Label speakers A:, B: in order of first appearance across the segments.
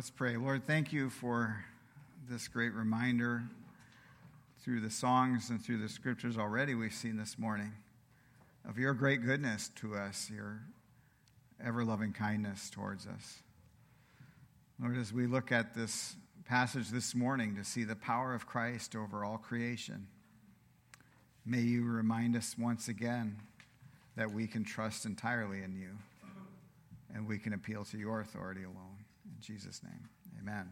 A: Let's pray. Lord, thank you for this great reminder through the songs and through the scriptures already we've seen this morning of your great goodness to us, your ever-loving kindness towards us. Lord, as we look at this passage this morning to see the power of Christ over all creation, may you remind us once again that we can trust entirely in you and we can appeal to your authority alone. In Jesus' name, amen.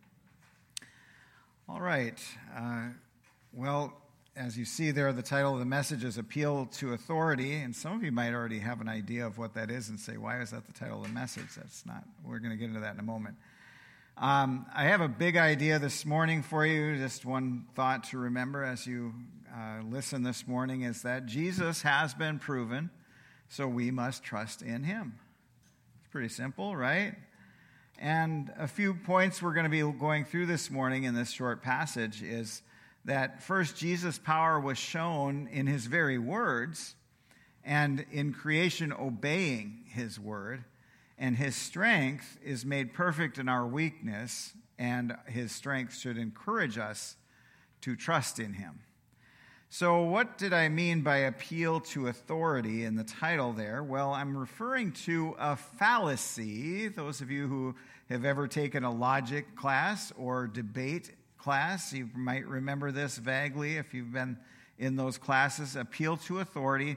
A: All right. Well, as you see there, the title of the message is Appeal to Authority, and some of you might already have an idea of what that is and say, why is that the title of the message? That's not. We're going to get into that in a moment. I have a big idea this morning for you. Just one thought to remember as you listen this morning is that Jesus has been proven, so we must trust in him. It's pretty simple, right? And a few points we're going to be going through this morning in this short passage is that first, Jesus' power was shown in his very words and in creation obeying his word, and his strength is made perfect in our weakness, and his strength should encourage us to trust in him. So what did I mean by appeal to authority in the title there? Well, I'm referring to a fallacy. Those of you who have ever taken a logic class or debate class, you might remember this vaguely if you've been in those classes. Appeal to authority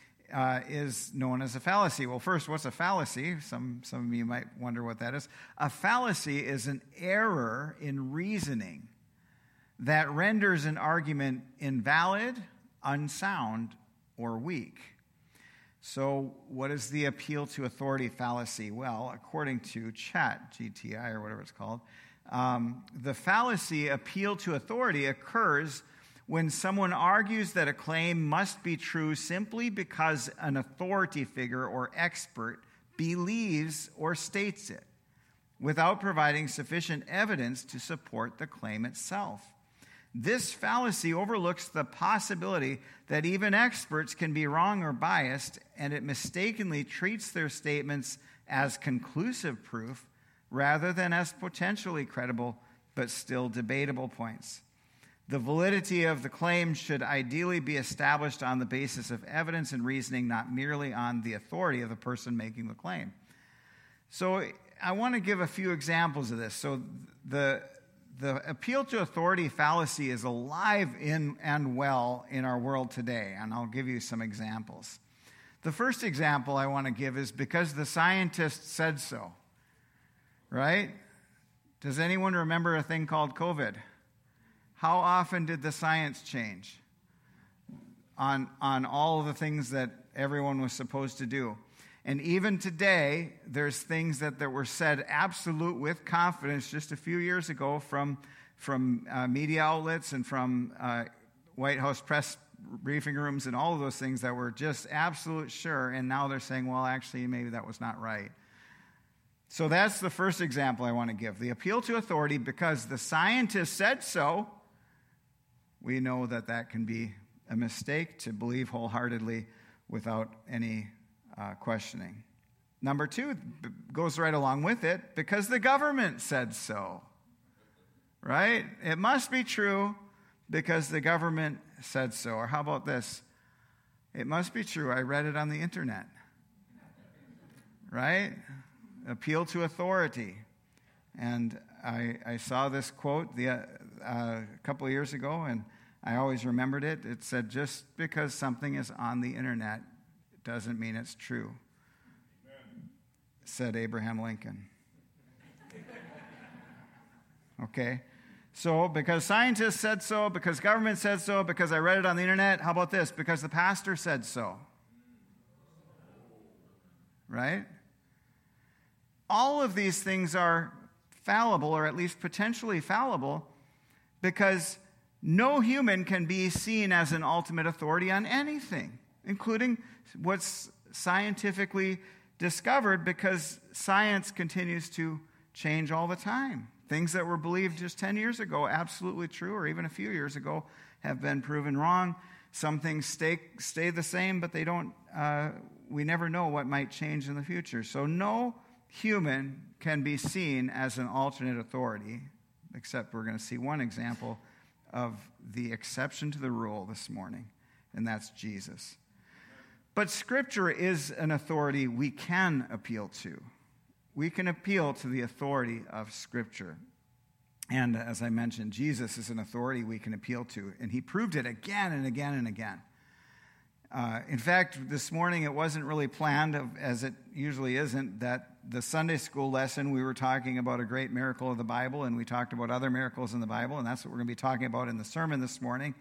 A: is known as a fallacy. Well, first, what's a fallacy? Some of you might wonder what that is. A fallacy is an error in reasoning that renders an argument invalid, unsound, or weak. So what is the appeal to authority fallacy? Well, according to ChatGTI, or whatever it's called, the fallacy appeal to authority occurs when someone argues that a claim must be true simply because an authority figure or expert believes or states it, without providing sufficient evidence to support the claim itself. This fallacy overlooks the possibility that even experts can be wrong or biased, and it mistakenly treats their statements as conclusive proof rather than as potentially credible but still debatable points. The validity of the claim should ideally be established on the basis of evidence and reasoning, not merely on the authority of the person making the claim. So I want to give a few examples of this. So the appeal to authority fallacy is alive in and well in our world today, and I'll give you some examples. The first example I want to give is because the scientists said so, right? Does anyone remember a thing called COVID? How often did the science change on all of the things that everyone was supposed to do? And even today, there's things that were said absolute with confidence just a few years ago from media outlets and from White House press briefing rooms and all of those things that were just absolute sure, and now they're saying, well, actually, maybe that was not right. So that's the first example I want to give. The appeal to authority, because the scientists said so, we know that that can be a mistake to believe wholeheartedly without any questioning. Number two goes right along with it, because the government said so, right? It must be true because the government said so. Or how about this? It must be true. I read it on the internet, right? Appeal to authority. And I saw this quote a couple of years ago, and I always remembered it. It said, just because something is on the internet doesn't mean it's true, said Abraham Lincoln. Okay, so because scientists said so, because government said so, because I read it on the internet, how about this? Because the pastor said so. Right? All of these things are fallible, or at least potentially fallible, because no human can be seen as an ultimate authority on anything, including what's scientifically discovered, because science continues to change all the time. Things that were believed just 10 years ago, absolutely true, or even a few years ago, have been proven wrong. Some things stay the same, but they don't. We never know what might change in the future. So no human can be seen as an alternate authority, except we're going to see one example of the exception to the rule this morning, and that's Jesus. But Scripture is an authority we can appeal to. We can appeal to the authority of Scripture. And as I mentioned, Jesus is an authority we can appeal to, and he proved it again and again and again. In fact, this morning it wasn't really planned, as it usually isn't, that the Sunday school lesson we were talking about a great miracle of the Bible, and we talked about other miracles in the Bible, and that's what we're going to be talking about in the sermon this morning.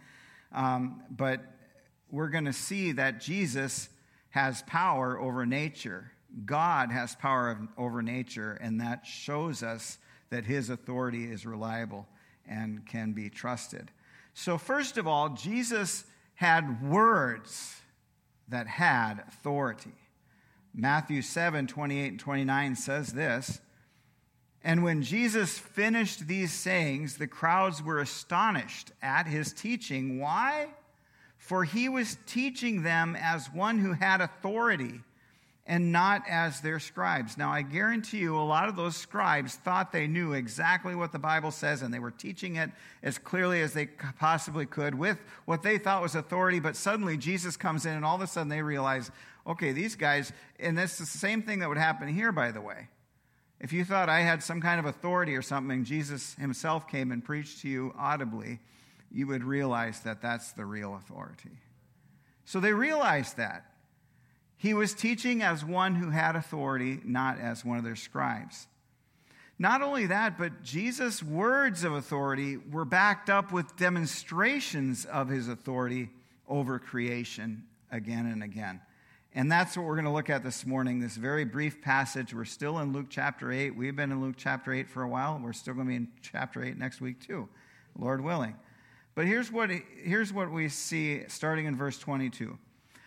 A: But we're going to see that Jesus has power over nature. God has power over nature, and that shows us that his authority is reliable and can be trusted. So first of all, Jesus had words that had authority. Matthew 7:28 and 29 says this, "And when Jesus finished these sayings, the crowds were astonished at his teaching." Why? For he was teaching them as one who had authority and not as their scribes. Now, I guarantee you a lot of those scribes thought they knew exactly what the Bible says, and they were teaching it as clearly as they possibly could with what they thought was authority, but suddenly Jesus comes in, and all of a sudden they realize, okay, these guys, and that's the same thing that would happen here, by the way. If you thought I had some kind of authority or something, Jesus himself came and preached to you audibly, you would realize that that's the real authority. So they realized that. He was teaching as one who had authority, not as one of their scribes. Not only that, but Jesus' words of authority were backed up with demonstrations of his authority over creation again and again. And that's what we're going to look at this morning, this very brief passage. We're still in Luke chapter 8. We've been in Luke chapter 8 for a while. We're still going to be in chapter 8 next week too, Lord willing. But here's what we see starting in verse 22.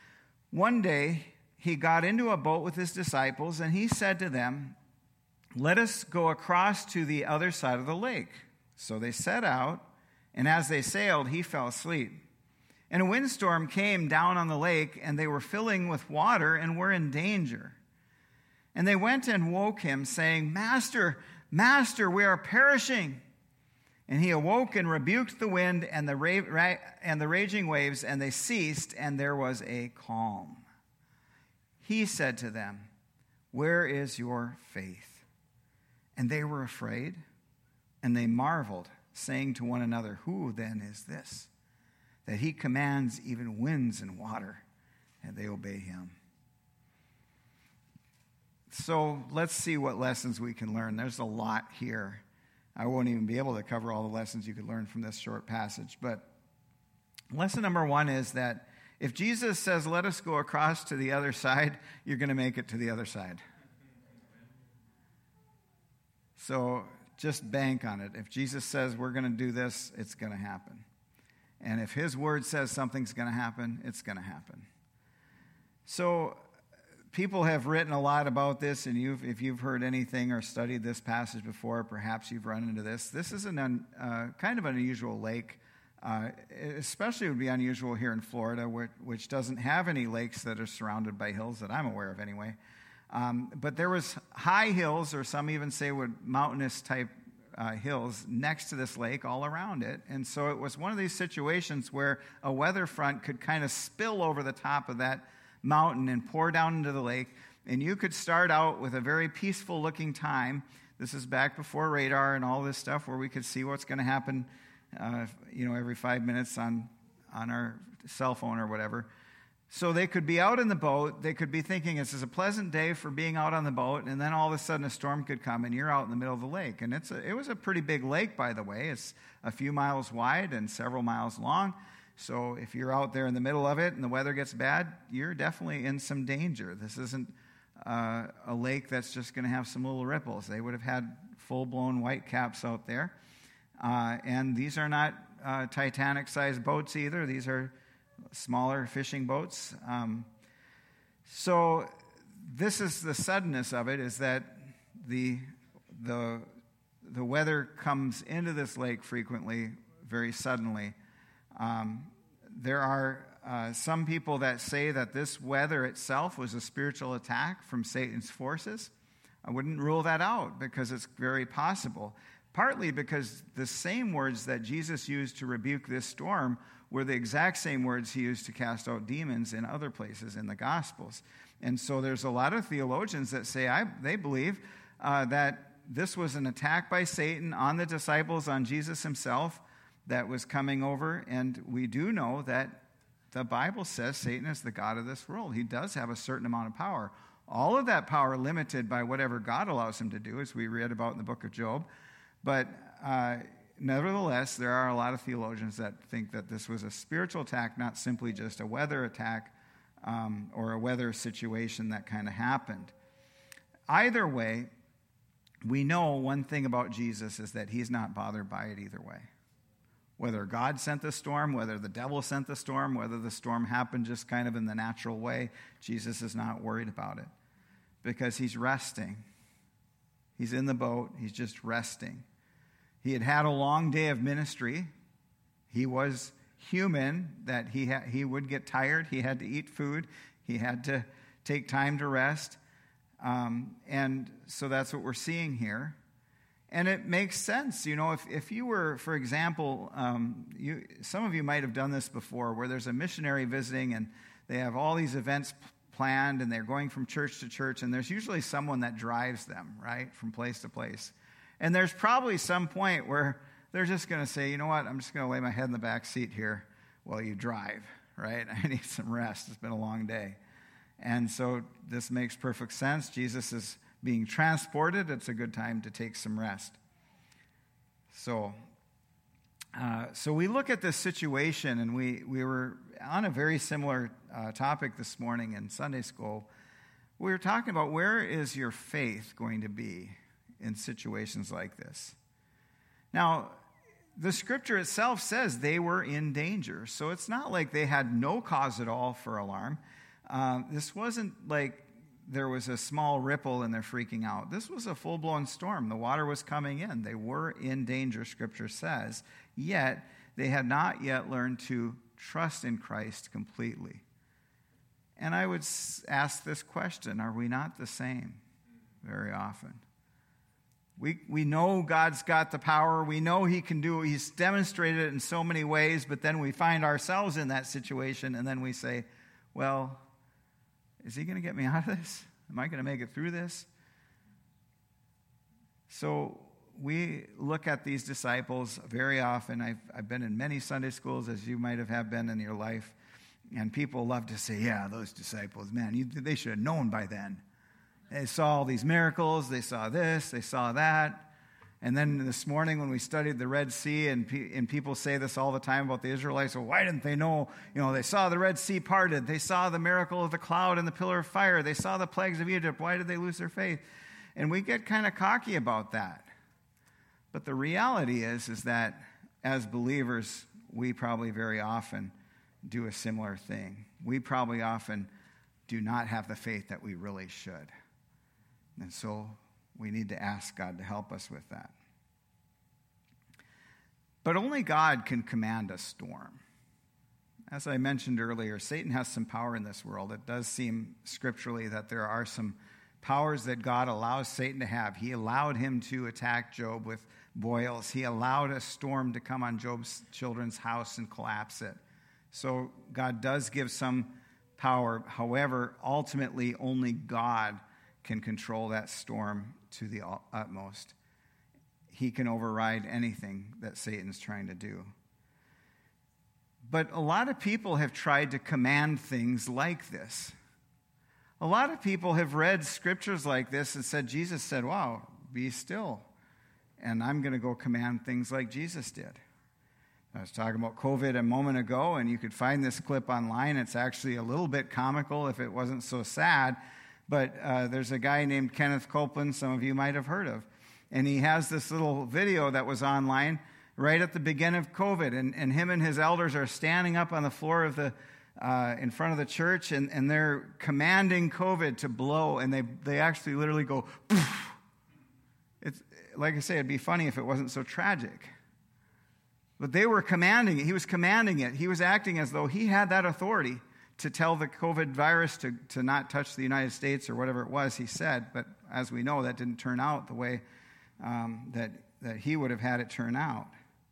A: One day, he got into a boat with his disciples, and he said to them, "Let us go across to the other side of the lake." So they set out, and as they sailed, he fell asleep. And a windstorm came down on the lake, and they were filling with water and were in danger. And they went and woke him, saying, "Master, Master, we are perishing." And he awoke and rebuked the wind and the raging waves, and they ceased, and there was a calm. He said to them, "Where is your faith?" And they were afraid, and they marveled, saying to one another, "Who then is this, that he commands even winds and water, and they obey him?" So let's see what lessons we can learn. There's a lot here. I won't even be able to cover all the lessons you could learn from this short passage. But lesson number one is that if Jesus says, "Let us go across to the other side," you're going to make it to the other side. So just bank on it. If Jesus says we're going to do this, it's going to happen. And if his word says something's going to happen, it's going to happen. So people have written a lot about this, and if you've heard anything or studied this passage before, perhaps you've run into this. This is kind of an unusual lake. Especially would be unusual here in Florida, which doesn't have any lakes that are surrounded by hills that I'm aware of anyway. But there was high hills, or some even say mountainous type hills next to this lake all around it. And so it was one of these situations where a weather front could kind of spill over the top of that mountain and pour down into the lake. And you could start out with a very peaceful looking time. This is back before radar and all this stuff, where we could see what's going to happen every 5 minutes on our cell phone or whatever. So they could be out in the boat. They could be thinking this is a pleasant day for being out on the boat, and then all of a sudden a storm could come, and you're out in the middle of the lake. And it was a pretty big lake, by the way. It's a few miles wide and several miles long. So if you're out there in the middle of it and the weather gets bad, you're definitely in some danger. This isn't a lake that's just going to have some little ripples. They would have had full-blown white caps out there. And these are not Titanic-sized boats either. These are smaller fishing boats. So this is the suddenness of it, is that the weather comes into this lake frequently, very suddenly. There are some people that say that this weather itself was a spiritual attack from Satan's forces. I wouldn't rule that out because it's very possible. Partly because the same words that Jesus used to rebuke this storm were the exact same words he used to cast out demons in other places in the Gospels. And so there's a lot of theologians that say they believe that this was an attack by Satan on the disciples, on Jesus himself, that was coming over. And we do know that the Bible says Satan is the god of this world. He does have a certain amount of power. All of that power limited by whatever God allows him to do, as we read about in the book of Job. But nevertheless, there are a lot of theologians that think that this was a spiritual attack, not simply just a weather attack or a weather situation that kind of happened. Either way, we know one thing about Jesus is that he's not bothered by it either way. Whether God sent the storm, whether the devil sent the storm, whether the storm happened just kind of in the natural way, Jesus is not worried about it because he's resting. He's in the boat. He's just resting. He had had a long day of ministry. He was human, that he would get tired. He had to eat food. He had to take time to rest. And so that's what we're seeing here. And it makes sense. You know, if you were, for example, some of you might have done this before, where there's a missionary visiting and they have all these events planned and they're going from church to church, and there's usually someone that drives them, right, from place to place. And there's probably some point where they're just going to say, you know what, I'm just going to lay my head in the back seat here while you drive, right? I need some rest. It's been a long day. And so this makes perfect sense. Jesus is being transported. It's a good time to take some rest. So we look at this situation, and we were on a very similar topic this morning in Sunday school. We were talking about where is your faith going to be in situations like this. Now, the scripture itself says they were in danger, so it's not like they had no cause at all for alarm. This wasn't like there was a small ripple and they're freaking out. This was a full-blown storm. The water was coming in. They were in danger, scripture says, yet they had not yet learned to trust in Christ completely. And I would ask this question, are we not the same very often? We know God's got the power. We know he can do it. He's demonstrated it in so many ways, but then we find ourselves in that situation, and then we say, well, is he going to get me out of this? Am I going to make it through this? So we look at these disciples very often. I've been in many Sunday schools, as you might have been in your life, and people love to say, yeah, those disciples, man, they should have known by then. They saw all these miracles. They saw this. They saw that. And then this morning when we studied the Red Sea, and people say this all the time about the Israelites, well, why didn't they know? You know, they saw the Red Sea parted. They saw the miracle of the cloud and the pillar of fire. They saw the plagues of Egypt. Why did they lose their faith? And we get kind of cocky about that. But the reality is that as believers, we probably very often do a similar thing. We probably often do not have the faith that we really should. And so we need to ask God to help us with that. But only God can command a storm. As I mentioned earlier, Satan has some power in this world. It does seem scripturally that there are some powers that God allows Satan to have. He allowed him to attack Job with boils. He allowed a storm to come on Job's children's house and collapse it. So God does give some power. However, ultimately, only God can control that storm to the utmost. He can override anything that Satan's trying to do. But a lot of people have tried to command things like this. A lot of people have read scriptures like this and said, Jesus said, wow, be still. And I'm going to go command things like Jesus did. I was talking about COVID a moment ago, and you could find this clip online. It's actually a little bit comical if it wasn't so sad. But there's a guy named Kenneth Copeland, some of you might have heard of. And he has this little video that was online right at the beginning of COVID. And him and his elders are standing up on the floor of the in front of the church, and they're commanding COVID to blow. And they actually literally go, poof. It's, like I say, it'd be funny if it wasn't so tragic. But they were commanding it. He was commanding it. He was acting as though he had that authority to tell the COVID virus to not touch the United States or whatever it was he said. But as we know, that didn't turn out the way that he would have had it turn out.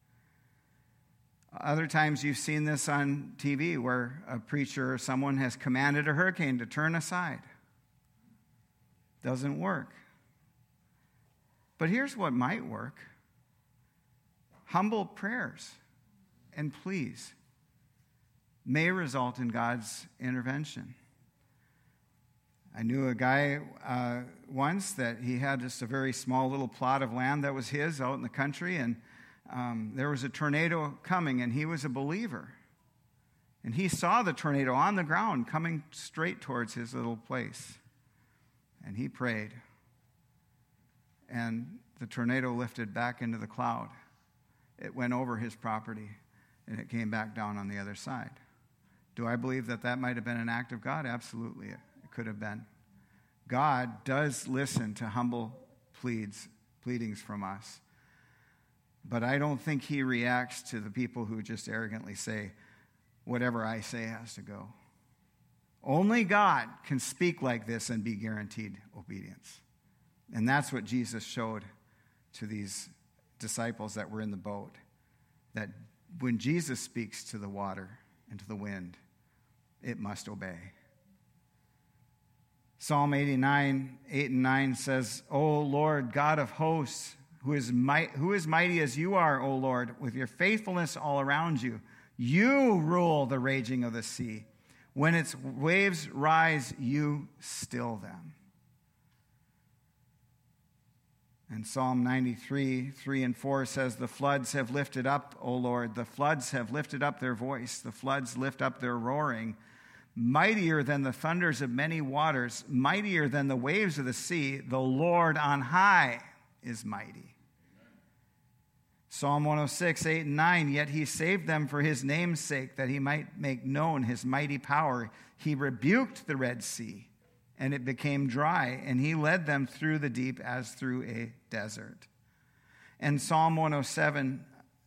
A: Other times you've seen this on TV where a preacher or someone has commanded a hurricane to turn aside. Doesn't work. But here's what might work. Humble prayers and pleas may result in God's intervention. I knew a guy once that he had just a very small little plot of land that was his out in the country, and there was a tornado coming, and he was a believer. And he saw the tornado on the ground coming straight towards his little place. And he prayed. And the tornado lifted back into the cloud. It went over his property, and it came back down on the other side. Do I believe that that might have been an act of God? Absolutely, it could have been. God does listen to humble pleadings from us. But I don't think he reacts to the people who just arrogantly say, whatever I say has to go. Only God can speak like this and be guaranteed obedience. And that's what Jesus showed to these disciples that were in the boat. That when Jesus speaks to the water and to the wind, it must obey. Psalm 89, 8 and 9 says, O Lord, God of hosts, who is mighty as you are, O Lord, with your faithfulness all around you. You rule the raging of the sea. When its waves rise, you still them. And Psalm 93, 3 and 4 says, the floods have lifted up, O Lord. The floods have lifted up their voice. The floods lift up their roaring. Mightier than the thunders of many waters, mightier than the waves of the sea, the Lord on high is mighty. Psalm 106, 8 and 9, yet he saved them for his name's sake, that he might make known his mighty power. He rebuked the Red Sea, and it became dry, and he led them through the deep as through a desert. And Psalm 107,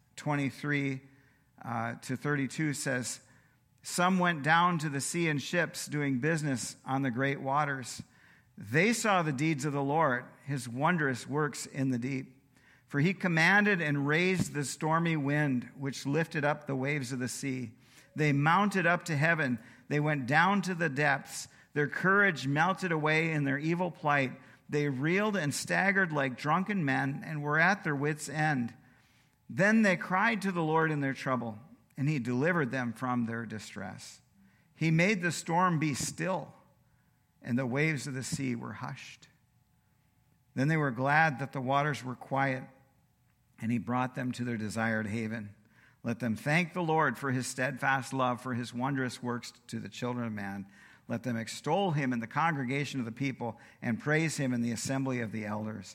A: 23 to 32 says, some went down to the sea in ships, doing business on the great waters. They saw the deeds of the Lord, his wondrous works in the deep. For he commanded and raised the stormy wind, which lifted up the waves of the sea. They mounted up to heaven. They went down to the depths. Their courage melted away in their evil plight. They reeled and staggered like drunken men and were at their wits' end. Then they cried to the Lord in their trouble, and he delivered them from their distress. He made the storm be still, and the waves of the sea were hushed. Then they were glad that the waters were quiet, and he brought them to their desired haven. Let them thank the Lord for his steadfast love, for his wondrous works to the children of man. Let them extol him in the congregation of the people and praise him in the assembly of the elders.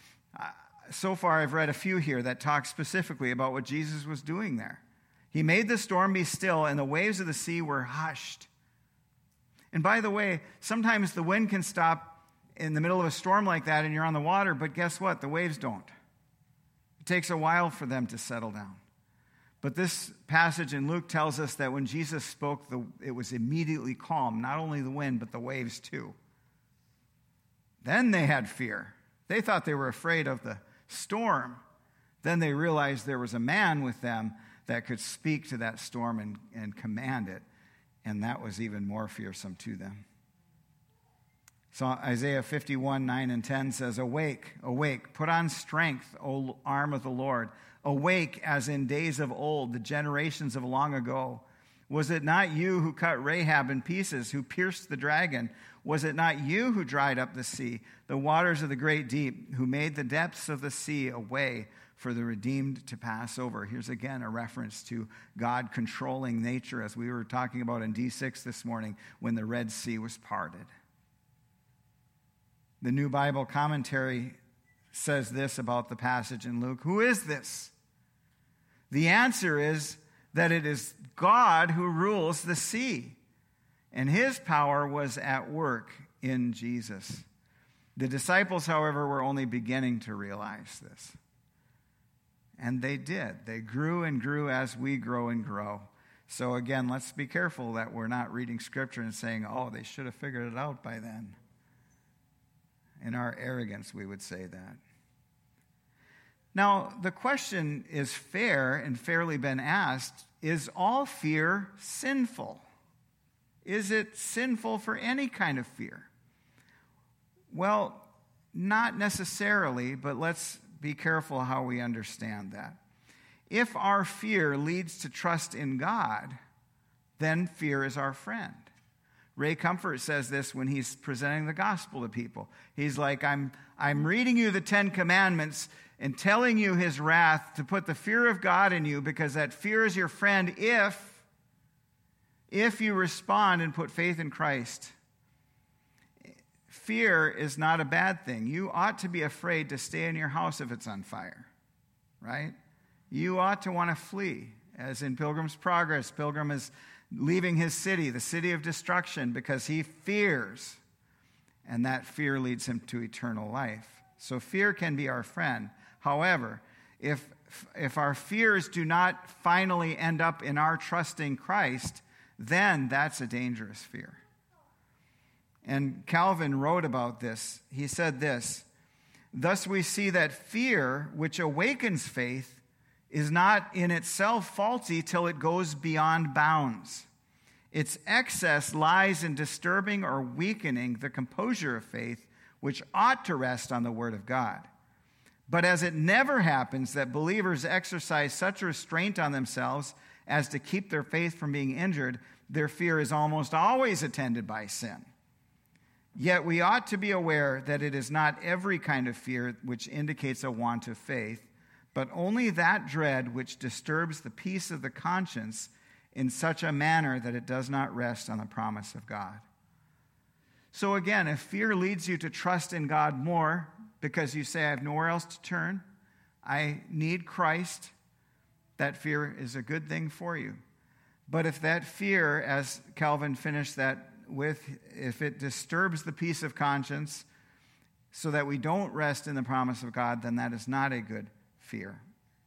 A: So far, I've read a few here that talk specifically about what Jesus was doing there. He made the storm be still, and the waves of the sea were hushed. And by the way, sometimes the wind can stop in the middle of a storm like that, and you're on the water, but guess what? The waves don't. It takes a while for them to settle down. But this passage in Luke tells us that when Jesus spoke, it was immediately calm, not only the wind, but the waves too. Then they had fear. They thought they were afraid of the storm. Then they realized there was a man with them that could speak to that storm and command it. And that was even more fearsome to them. So Isaiah 51, 9 and 10 says, Awake, awake, put on strength, O arm of the Lord. Awake as in days of old, the generations of long ago. Was it not you who cut Rahab in pieces, who pierced the dragon? Was it not you who dried up the sea, the waters of the great deep, who made the depths of the sea a way for the redeemed to pass over? Here's again a reference to God controlling nature, as we were talking about in D6 this morning when the Red Sea was parted. The New Bible Commentary says this about the passage in Luke. Who is this? The answer is that it is God who rules the sea, and his power was at work in Jesus. The disciples, however, were only beginning to realize this. And they did. They grew and grew as we grow and grow. So again, let's be careful that we're not reading Scripture and saying, oh, they should have figured it out by then. In our arrogance, we would say that. Now, the question is fair and fairly been asked, is all fear sinful? Is it sinful for any kind of fear? Well, not necessarily, but let's be careful how we understand that. If our fear leads to trust in God, then fear is our friend. Ray Comfort says this when he's presenting the gospel to people. He's like, I'm reading you the 10 Commandments and telling you his wrath to put the fear of God in you, because that fear is your friend if you respond and put faith in Christ. Fear is not a bad thing. You ought to be afraid to stay in your house if it's on fire, right? You ought to want to flee. As in Pilgrim's Progress, Pilgrim is leaving his city, the city of destruction, because he fears. And that fear leads him to eternal life. So fear can be our friend. However, if our fears do not finally end up in our trusting Christ, then that's a dangerous fear. And Calvin wrote about this. He said this, "Thus we see that fear, which awakens faith, is not in itself faulty till it goes beyond bounds. Its excess lies in disturbing or weakening the composure of faith, which ought to rest on the Word of God. But as it never happens that believers exercise such restraint on themselves as to keep their faith from being injured, their fear is almost always attended by sin. Yet we ought to be aware that it is not every kind of fear which indicates a want of faith, but only that dread which disturbs the peace of the conscience in such a manner that it does not rest on the promise of God." So again, if fear leads you to trust in God more because you say, I have nowhere else to turn, I need Christ, that fear is a good thing for you. But if that fear, as Calvin finished that with, if it disturbs the peace of conscience so that we don't rest in the promise of God, then that is not a good fear.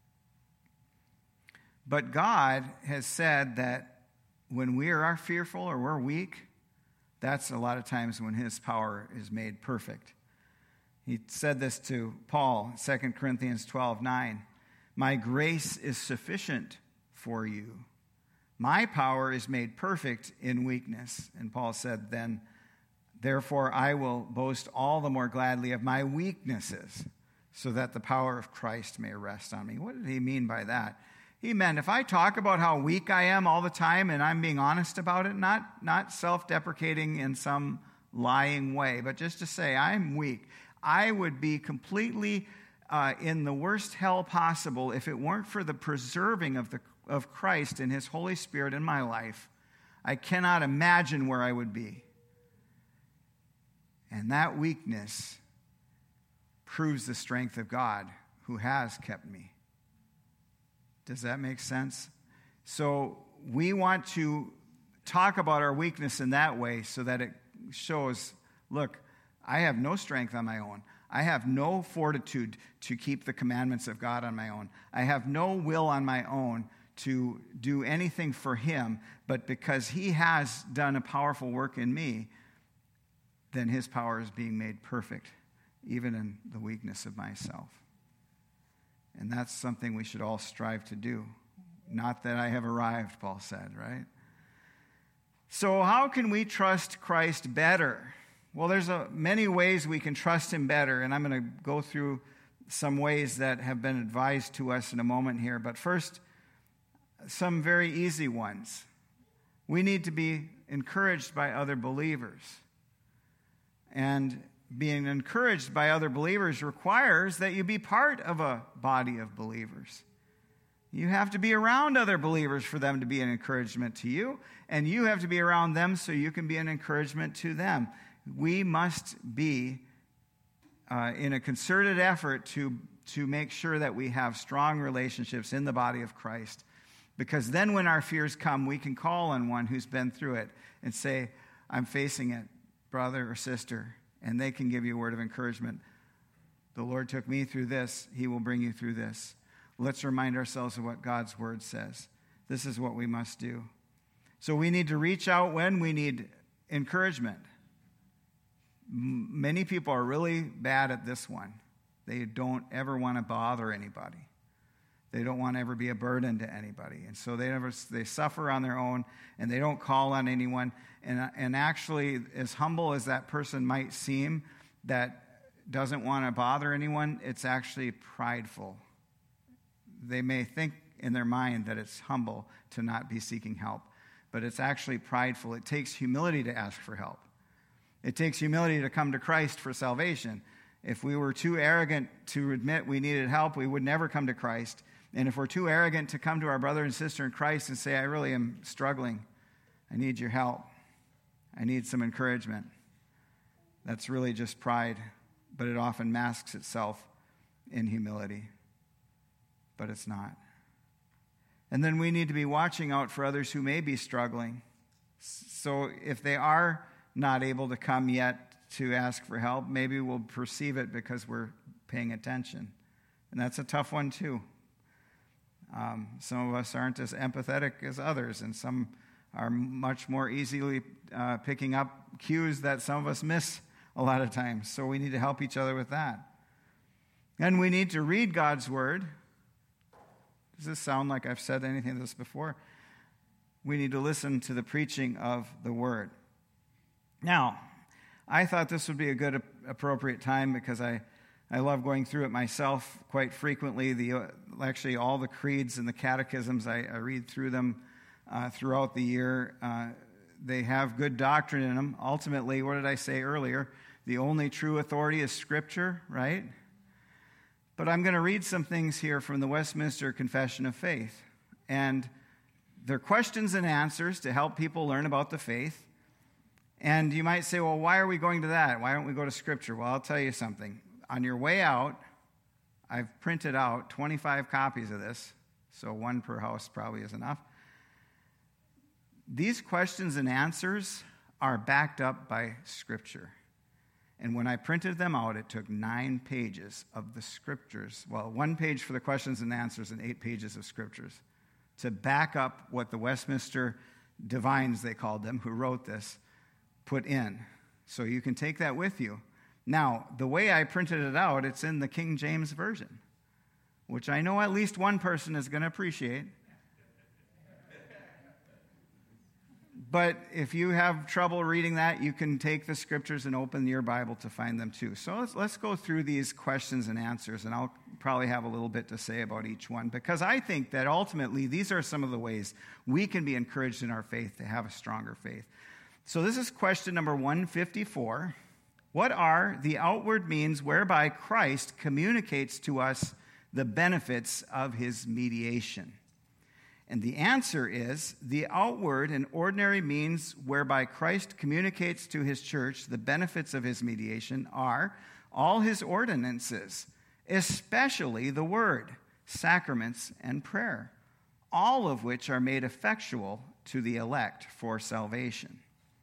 A: But God has said that when we are fearful or we're weak, that's a lot of times when his power is made perfect. He said this to Paul, 2 Corinthians 12:9. "My grace is sufficient for you. My power is made perfect in weakness." And Paul said then, "Therefore I will boast all the more gladly of my weaknesses, so that the power of Christ may rest on me." What did he mean by that? He meant if I talk about how weak I am all the time and I'm being honest about it, not self-deprecating in some lying way, but just to say I'm weak, I would be completely in the worst hell possible if it weren't for the preserving of Christ and his Holy Spirit in my life. I cannot imagine where I would be. And that weakness proves the strength of God who has kept me. Does that make sense? So we want to talk about our weakness in that way so that it shows, look, I have no strength on my own. I have no fortitude to keep the commandments of God on my own. I have no will on my own to do anything for him, but because he has done a powerful work in me, then his power is being made perfect, even in the weakness of myself. And that's something we should all strive to do. Not that I have arrived, Paul said, right? So how can we trust Christ better? Well, there's many ways we can trust him better, and I'm going to go through some ways that have been advised to us in a moment here. But first, some very easy ones. We need to be encouraged by other believers. And being encouraged by other believers requires that you be part of a body of believers. You have to be around other believers for them to be an encouragement to you, and you have to be around them so you can be an encouragement to them. We must be in a concerted effort to make sure that we have strong relationships in the body of Christ, because then when our fears come, we can call on one who's been through it and say, I'm facing it, brother or sister, and they can give you a word of encouragement. The Lord took me through this. He will bring you through this. Let's remind ourselves of what God's word says. This is what we must do. So we need to reach out when we need encouragement. Many people are really bad at this one. They don't ever want to bother anybody. They don't want to ever be a burden to anybody. And so they suffer on their own, and they don't call on anyone. And actually, as humble as that person might seem that doesn't want to bother anyone, it's actually prideful. They may think in their mind that it's humble to not be seeking help, but it's actually prideful. It takes humility to ask for help. It takes humility to come to Christ for salvation. If we were too arrogant to admit we needed help, we would never come to Christ. And if we're too arrogant to come to our brother and sister in Christ and say, I really am struggling, I need your help, I need some encouragement, that's really just pride, but it often masks itself in humility. But it's not. And then we need to be watching out for others who may be struggling. So if they are not able to come yet to ask for help, maybe we'll perceive it because we're paying attention. And that's a tough one too. Some of us aren't as empathetic as others, and some are much more easily picking up cues that some of us miss a lot of times. So we need to help each other with that. And we need to read God's word. Does this sound like I've said anything of this before? We need to listen to the preaching of the word. Now, I thought this would be a good, appropriate time because I love going through it myself quite frequently. Actually, all the creeds and the catechisms, I read through them throughout the year. They have good doctrine in them. Ultimately, what did I say earlier? The only true authority is Scripture, right? But I'm going to read some things here from the Westminster Confession of Faith. And they're questions and answers to help people learn about the faith. And you might say, well, why are we going to that? Why don't we go to Scripture? Well, I'll tell you something. On your way out, I've printed out 25 copies of this, so one per house probably is enough. These questions and answers are backed up by Scripture. And when I printed them out, it took 9 pages of the Scriptures, well, 1 page for the questions and answers and 8 pages of Scriptures, to back up what the Westminster divines, they called them, who wrote this, put in. So you can take that with you. Now, the way I printed it out, it's in the King James Version, which I know at least one person is going to appreciate. But if you have trouble reading that, you can take the Scriptures and open your Bible to find them too. So let's go through these questions and answers, and I'll probably have a little bit to say about each one, because I think that ultimately these are some of the ways we can be encouraged in our faith to have a stronger faith. So this is question number 154. What are the outward means whereby Christ communicates to us the benefits of his mediation? And the answer is, the outward and ordinary means whereby Christ communicates to his church the benefits of his mediation are all his ordinances, especially the word, sacraments, and prayer, all of which are made effectual to the elect for salvation.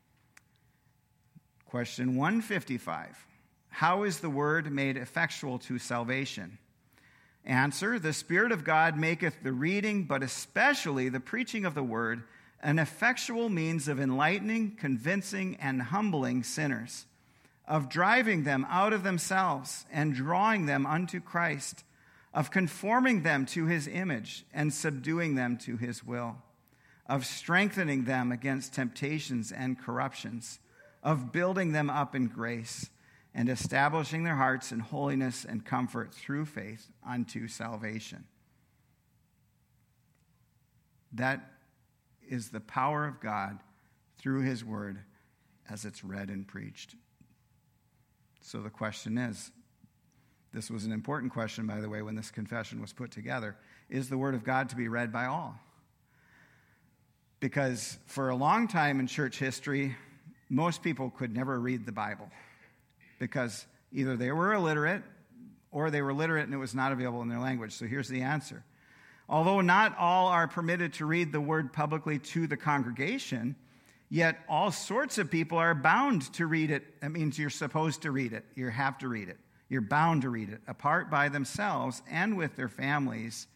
A: Question 155. How is the word made effectual to salvation? Answer, the Spirit of God maketh the reading, but especially the preaching of the word, an effectual means of enlightening, convincing, and humbling sinners, of driving them out of themselves and drawing them unto Christ, of conforming them to his image and subduing them to his will, of strengthening them against temptations and corruptions, of building them up in grace, and establishing their hearts in holiness and comfort through faith unto salvation. That is the power of God through his word as it's read and preached. So the question is, this was an important question, by the way, when this confession was put together, is the word of God to be read by all? Because for a long time in church history, most people could never read the Bible, because either they were illiterate or they were literate and it was not available in their language. So here's the answer. Although not all are permitted to read the word publicly to the congregation, yet all sorts of people are bound to read it. That means you're supposed to read it. You have to read it. You're bound to read it, apart by themselves and with their families,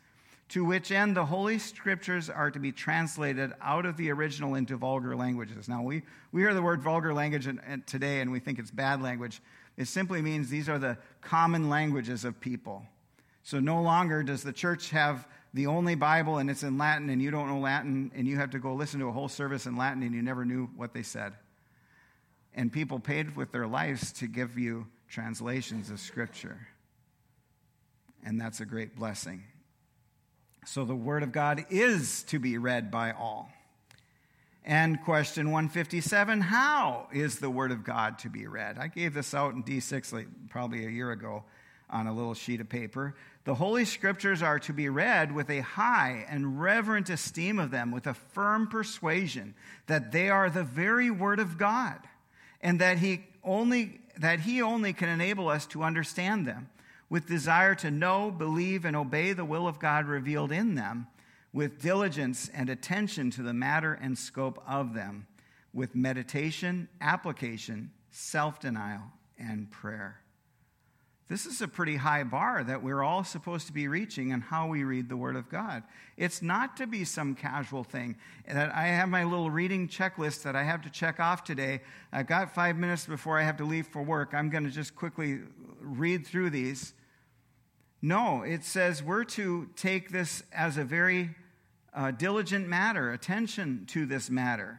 A: to which end the Holy Scriptures are to be translated out of the original into vulgar languages. Now, we hear the word vulgar language today, and we think it's bad language. It simply means these are the common languages of people. So no longer does the church have the only Bible, and it's in Latin, and you don't know Latin, and you have to go listen to a whole service in Latin, and you never knew what they said. And people paid with their lives to give you translations of Scripture. And that's a great blessing. So the Word of God is to be read by all. And question 157, how is the Word of God to be read? I gave this out in D6 probably a year ago on a little sheet of paper. The Holy Scriptures are to be read with a high and reverent esteem of them, with a firm persuasion that they are the very Word of God, and that He only can enable us to understand them, with desire to know, believe, and obey the will of God revealed in them, with diligence and attention to the matter and scope of them, with meditation, application, self-denial, and prayer. This is a pretty high bar that we're all supposed to be reaching in how we read the Word of God. It's not to be some casual thing. That I have my little reading checklist that I have to check off today. I've got 5 minutes before I have to leave for work. I'm going to just quickly read through these. No, it says we're to take this as a very diligent matter, attention to this matter.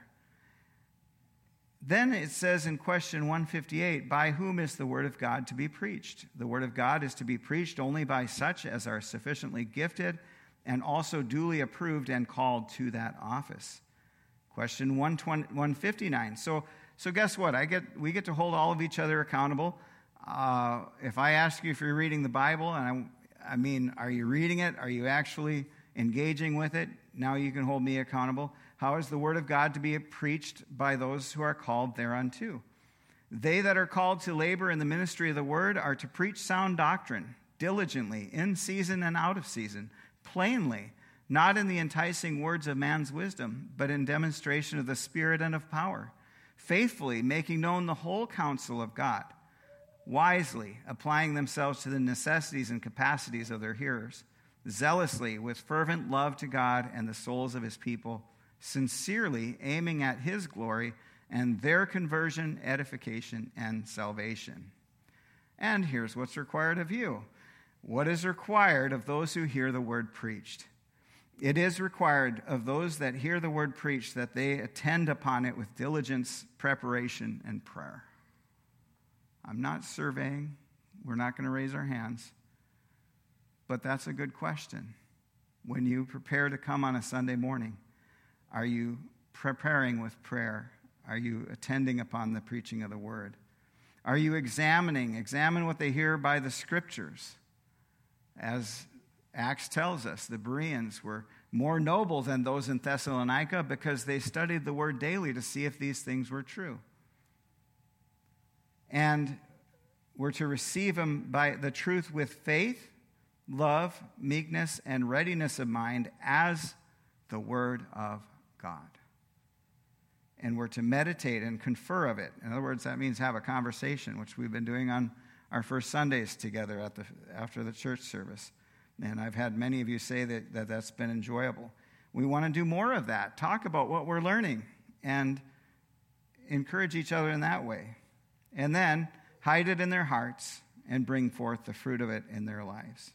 A: Then it says in question 158, by whom is the Word of God to be preached? The Word of God is to be preached only by such as are sufficiently gifted and also duly approved and called to that office. Question 159. So guess what? We get to hold all of each other accountable. If I ask you if you're reading the Bible, and I mean, are you reading it? Are you actually engaging with it? Now you can hold me accountable. How is the Word of God to be preached by those who are called thereunto? They that are called to labor in the ministry of the Word are to preach sound doctrine, diligently, in season and out of season, plainly, not in the enticing words of man's wisdom, but in demonstration of the Spirit and of power, faithfully making known the whole counsel of God, wisely applying themselves to the necessities and capacities of their hearers, zealously with fervent love to God and the souls of His people, sincerely aiming at His glory and their conversion, edification, and salvation. And here's what's required of you. What is required of those who hear the word preached? It is required of those that hear the word preached that they attend upon it with diligence, preparation, and prayer. I'm not surveying. We're not going to raise our hands. But that's a good question. When you prepare to come on a Sunday morning, are you preparing with prayer? Are you attending upon the preaching of the word? Are you examine what they hear by the Scriptures? As Acts tells us, the Bereans were more noble than those in Thessalonica because they studied the word daily to see if these things were true. And we're to receive them by the truth with faith, love, meekness, and readiness of mind as the Word of God. And we're to meditate and confer of it. In other words, that means have a conversation, which we've been doing on our first Sundays together after the church service. And I've had many of you say that that's been enjoyable. We want to do more of that. Talk about what we're learning and encourage each other in that way. And then hide it in their hearts and bring forth the fruit of it in their lives.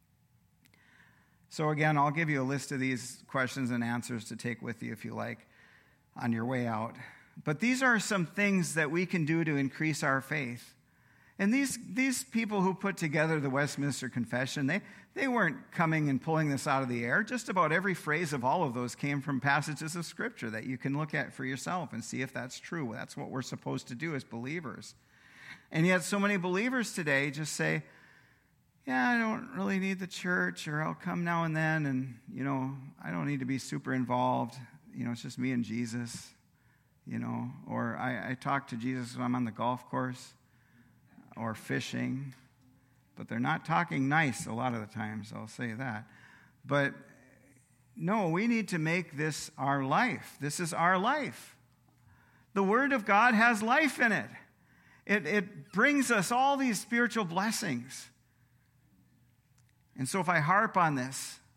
A: So again, I'll give you a list of these questions and answers to take with you if you like on your way out. But these are some things that we can do to increase our faith. And these people who put together the Westminster Confession, they weren't coming and pulling this out of the air. Just about every phrase of all of those came from passages of Scripture that you can look at for yourself and see if that's true. That's what we're supposed to do as believers. And yet so many believers today just say, yeah, I don't really need the church, or I'll come now and then, and, I don't need to be super involved. It's just me and Jesus, or I talk to Jesus when I'm on the golf course or fishing, but they're not talking nice a lot of the times, I'll say that. But no, we need to make this our life. This is our life. The Word of God has life in it. It brings us all these spiritual blessings. And so if I harp on this,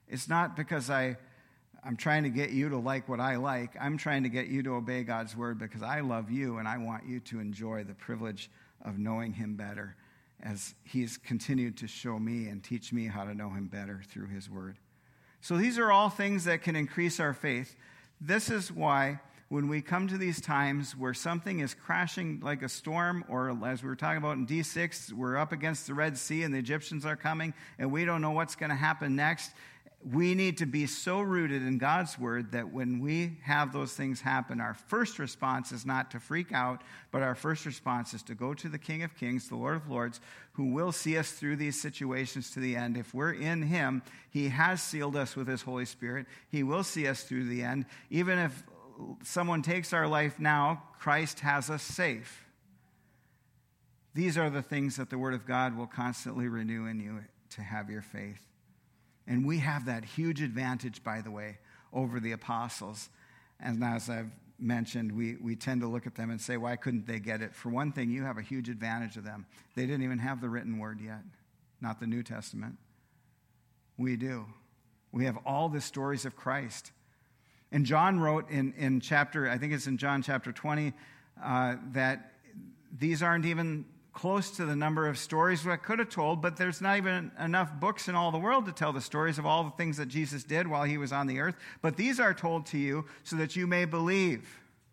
A: It's not because I'm trying to get you to like what I like. I'm trying to get you to obey God's word because I love you and I want you to enjoy the privilege of knowing him better as he's continued to show me and teach me how to know him better through his word. So these are all things that can increase our faith. This is why when we come to these times where something is crashing like a storm, or as we were talking about in D6, we're up against the Red Sea and the Egyptians are coming and we don't know what's going to happen next, we need to be so rooted in God's word that when we have those things happen, our first response is not to freak out, but our first response is to go to the King of Kings, the Lord of Lords, who will see us through these situations to the end. If we're in him, he has sealed us with his Holy Spirit. He will see us through the end. Even if someone takes our life now, Christ has us safe. These are the things that the word of God will constantly renew in you to have your faith. And we have that huge advantage, by the way, over the apostles. And as I've mentioned, we tend to look at them and say, why couldn't they get it? For one thing, you have a huge advantage of them. They didn't even have the written word yet, not the New Testament. We do. We have all the stories of Christ. And John wrote in chapter, I think it's in John chapter 20, that these aren't even close to the number of stories I could have told, but there's not even enough books in all the world to tell the stories of all the things that Jesus did while he was on the earth. But these are told to you so that you may believe.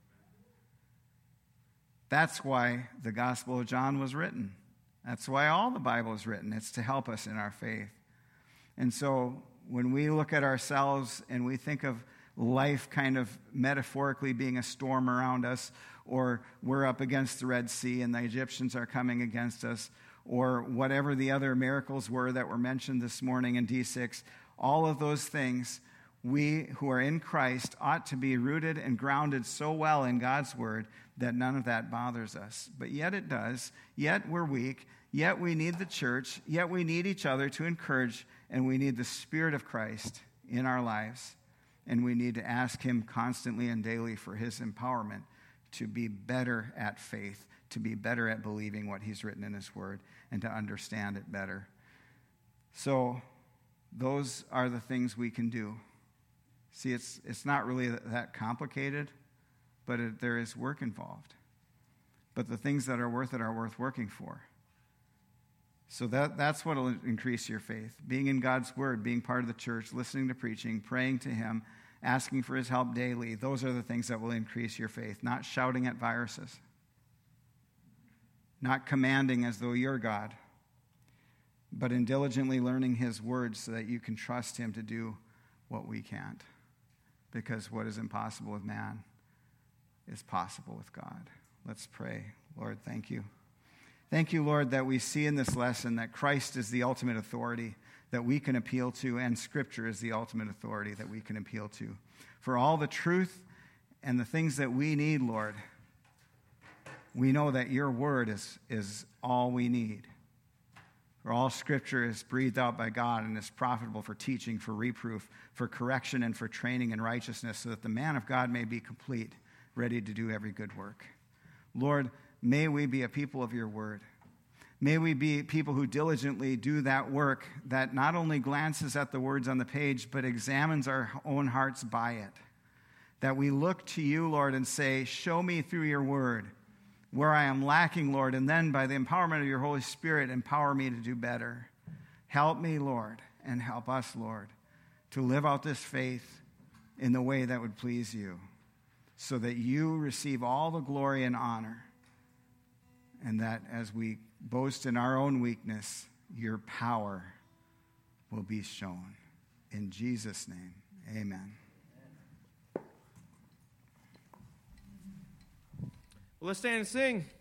A: That's why the Gospel of John was written. That's why all the Bible is written. It's to help us in our faith. And so when we look at ourselves and we think of life kind of metaphorically being a storm around us, or we're up against the Red Sea and the Egyptians are coming against us, or whatever the other miracles were that were mentioned this morning in D6, all of those things, we who are in Christ ought to be rooted and grounded so well in God's word that none of that bothers us. But yet it does. Yet we're weak. Yet we need the church. Yet we need each other to encourage, and we need the Spirit of Christ in our lives. And we need to ask him constantly and daily for his empowerment to be better at faith, to be better at believing what he's written in his word, and to understand it better. So those are the things we can do. See, it's not really that complicated, but there is work involved. But the things that are worth it are worth working for. So that's what will increase your faith. Being in God's word, being part of the church, listening to preaching, praying to him, asking for his help daily. Those are the things that will increase your faith. Not shouting at viruses. Not commanding as though you're God. But in diligently learning his words so that you can trust him to do what we can't. Because what is impossible with man is possible with God. Let's pray. Lord, thank you. Thank you, Lord, that we see in this lesson that Christ is the ultimate authority that we can appeal to, and Scripture is the ultimate authority that we can appeal to. For all the truth and the things that we need, Lord, we know that your word is all we need. For all Scripture is breathed out by God and is profitable for teaching, for reproof, for correction, and for training in righteousness, so that the man of God may be complete, ready to do every good work. Lord, may we be a people of your word. May we be people who diligently do that work that not only glances at the words on the page, but examines our own hearts by it. That we look to you, Lord, and say, show me through your word where I am lacking, Lord, and then by the empowerment of your Holy Spirit, empower me to do better. Help me, Lord, and help us, Lord, to live out this faith in the way that would please you, so that you receive all the glory and honor, and that as we boast in our own weakness, your power will be shown. In Jesus' name, amen.
B: Well, let's stand and sing.